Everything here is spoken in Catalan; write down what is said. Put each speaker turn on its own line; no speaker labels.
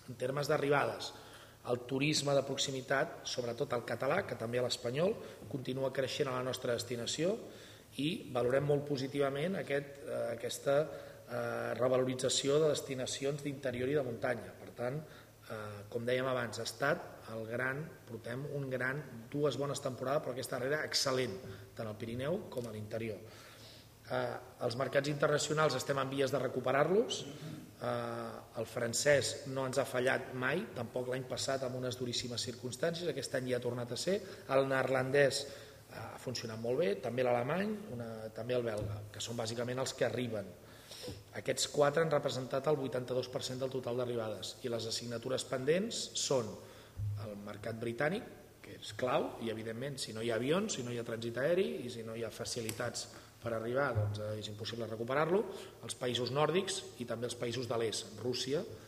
En termes d'arribades, el turisme de proximitat, sobretot el català, que també l'espanyol, continua creixent a la nostra destinació i valorem molt positivament aquesta revalorització de destinacions d'interior i de muntanya. Per tant, com dèiem abans, ha estat portem dues bones temporades, però aquesta darrera excel·lent, tant al Pirineu com a l'interior. Els mercats internacionals estem en vies de recuperar-los. El francès no ens ha fallat mai, tampoc l'any passat amb unes duríssimes circumstàncies, aquest any ja ha tornat a ser. El neerlandès ha funcionat molt bé, també l'alemany, també el belga, que són bàsicament els que arriben. Aquests quatre han representat el 82% del total d'arribades i les assignatures pendents són el mercat britànic, que és clau, i evidentment si no hi ha avions, si no hi ha trànsit aeri i si no hi ha facilitats per arribar, doncs és impossible recuperar-lo, els països nòrdics i també els països de l'est, Rússia,